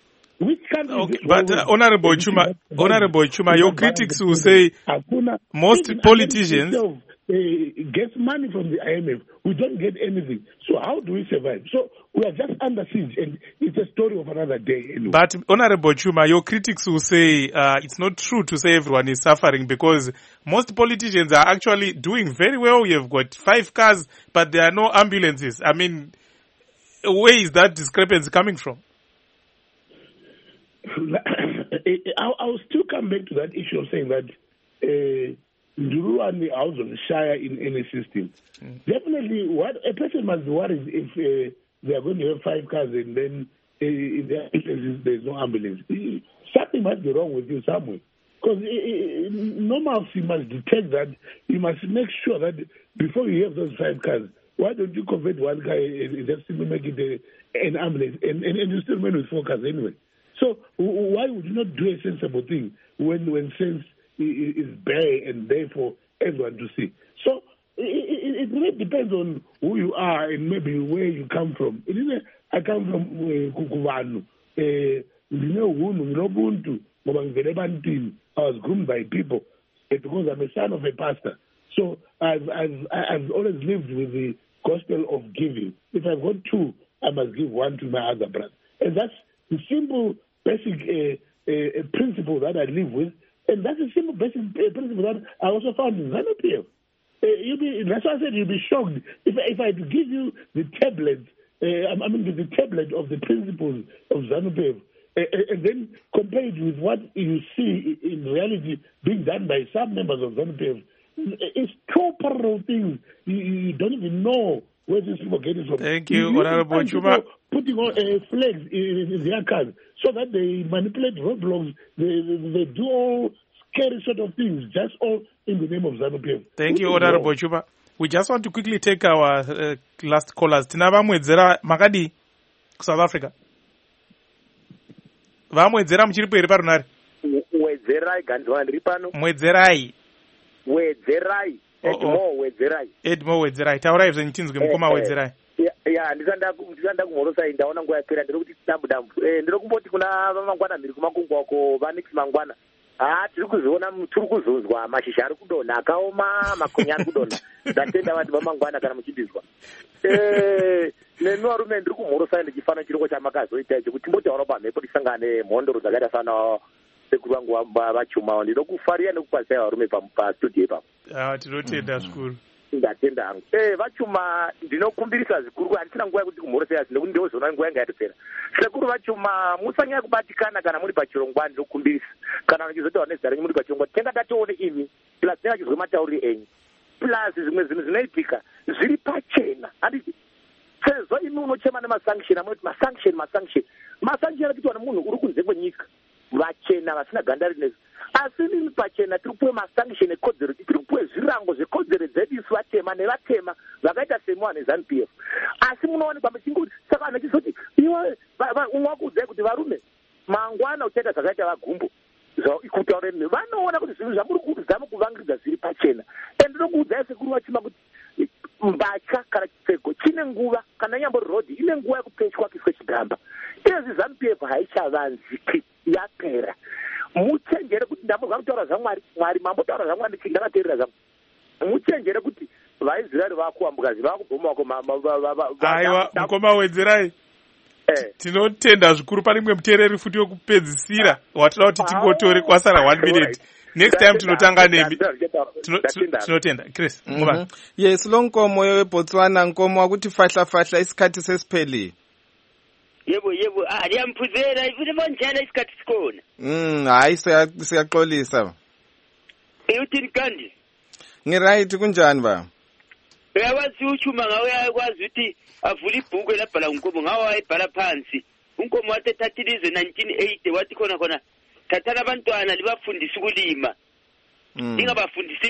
Okay, but Honorable Chuma, your critics will say most politicians gets money from the IMF. We don't get anything. So how do we survive? So we are just under siege, and it's a story of another day. Anyway. But Honorable Chuma, your critics will say it's not true to say everyone is suffering, because most politicians are actually doing very well. You've got 5 cars, but there are no ambulances. I mean, where is that discrepancy coming from? I'll still come back to that issue of saying that Nduru and the House of the Shire in any system. Definitely, what a person must be worried if they are going to have 5 cars and then in their places there's no ambulance. something must be wrong with you somewhere. Because normalcy must detect that. You must make sure that before you have those 5 cars, why don't you convert one car and just simply make it an ambulance and you still remain with 4 cars anyway? So why would you not do a sensible thing when sense is bare and there for everyone to see? So it really depends on who you are and maybe where you come from. I come from Kukuvanu. I was groomed by people because I'm a son of a pastor. So I've always lived with the gospel of giving. If I've got 2, I must give 1 to my other brother. And that's the simple, basic principle that I live with. And that's a simple, basic principle that I also found in ZANU-PF. That's why I said you'll be shocked if I give you the tablet, the tablet of the principles of ZANU-PF, and then compare it with what you see in reality being done by some members of ZANU-PF. It's 2 parallel things. You don't even know where these people get it from. Thank you, Honorable Chuma. Putting on flags in their cars so that they manipulate roadblocks. They do all scary sort of things, just all in the name of ZANU-PF. Thank you, Honorable Chuma. We just want to quickly take our last callers. Tina vamwedzera makadi South Africa. Vamwedzera muchiripo iri parunare. Wedzerai ganzwa ndiri pano. Mwedzerai. Wedzerai. Edmo wedzerai. Taurai zvenyu tinzwe mukoma wedzerai. Ya ndisanda kumhorosai ndaona nguva yapera ndiri kuti dambu. Ndiri kumboti kuna vamangwana mhiri kumakungu wako vanix mangwana. Tiri kuzonzwa mashizha ari kudonha akaoma, makonya ari kudonha. Ndatenda vantu vamangwana kana muchindizwa. Nenu varume ndiri kumhorosai ndichifanira chirongwa chamakazoita icho kuti timbotaura pamhepo tisangane mhondoro dzakaita sana sekuru vangu vachuma. Ndinokufarira nekukwanisai varume pastudio ipapo. Tinotenda zvikuru. Ndatenda hangu. Vachuma ndinokumbirisa zvikuru, handisina nguva yekuti kumhorosai asi nekuti ndozona nguva yanga yatopera. Sekuru vachuma musanyanya kubatikana kana muri pachirongwa, ndinokumbirisa. Kana muchizotaura nezita renyu muri pachirongwa, tenga tatione imi plus tenga chizwe matauriro enyu. Plus zvimwe zvinhu zvinoitika zviri pachena. Handiti sezvo imi unochema nemasanction amunoti masanction akuitwa nemunhu uri kunze kwenyika, vachena vasina ganda rinezvo. Asi imi pachena tiri kupuwe masanction ekodzero, tiri kupuwe zvirango zvekodzero dzedu isu vatema nevatema vakaita semiwa neZANU-PF. Asi munowanikwa muchingoti saka vanhu vachizoti iwe umwe wakuudzai kuti varume mangwana uchaita zvakaita vagumbo kutaura imi vanoona kuti zvinhu zvamuri kuzama kuvangiridza zviri pachena. And ndinokuudzai sekuru vachima kuti mbatya kana chipfeko chine nguva, kana nyambori rodhi ine nguva yekupechwa kuiswe chigamba. Izvi ZANU-PF haichavanziki, yapera. Muchenjere kuti ndambozva kutaura zvaMwari, Mwari mambotaura zvaMwari ndakateerera zvangu. Muchenjere kuti vaIsraeri vakuambuka zvavakubhoma wako aiwa mukoma wedzerai. Tinotenda zvikuru. Pane imwe muteereri futi wekupedzisira watoda kuti tingotore kwasara 1 minute. Next time tinotanga nemi. Tinotenda. Chris, ngoba. Yes, lonkomo weBotswana nkomo wakuti fahla isikhathi sesiphelile. Yebo liyamphuzela ifune bonjana isikhathi sikhona. Hayi siyaxolisa. Uthini kandi? Ngiright kunjani ba? Uyawazi uChuma ngawe yakwazi ukuthi avule ibhuku elabhala unkomo ngawe ayibhala phansi. Unkomo watethathilizwe 1980 wathi khona thathana abantwana libafundisa ukulima. Lingabafundisa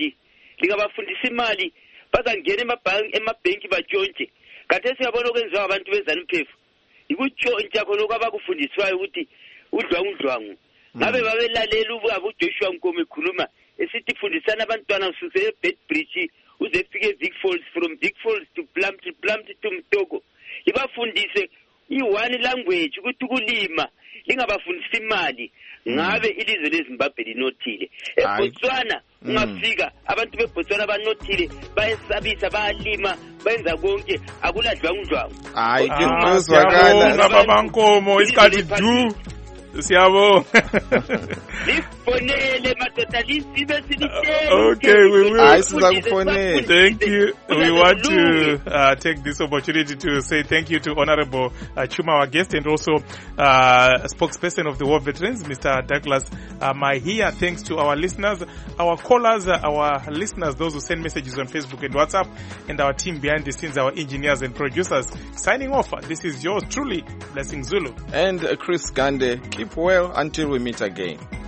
imali bazangena emabhenki batshontshe. Khathesi uyabona okwenziwa abantu beZANU-PF. Ikutshontsha khona okwabakufundiswayo ukuthi udlwangu. Ngabe babelalela ubaba uJoshua Nkomo ekhuluma esithi fundisana abantwana ususe eBedbridge uze kufike eBig Falls, from Big Falls to Plumty to Mtoko. Ibafundise i-one language ukuthi ukulima, lingabafundisa imali. Ngabe ilizwe leZimbabwe linothile. eBotswana ungafika abantu beBotswana banothile, bayesabisa, bayalima, benza konke, akuladlwangudlwangu. Hayi ngizwakala baba Nkomo isikhathi du. Siyabonga. Fonele madoda lisibe silithe. Okay, we will. Thank you. We want to take this opportunity to say thank you to Honorable Chuma, our guest, and also spokesperson of the War Veterans, Mr. Douglas Mahia. Thanks to our listeners, our callers, our listeners, those who send messages on Facebook and WhatsApp, and our team behind the scenes, our engineers and producers. Signing off, this is yours truly, Blessing Zulu. And Chris Gande. Keep well until we meet again.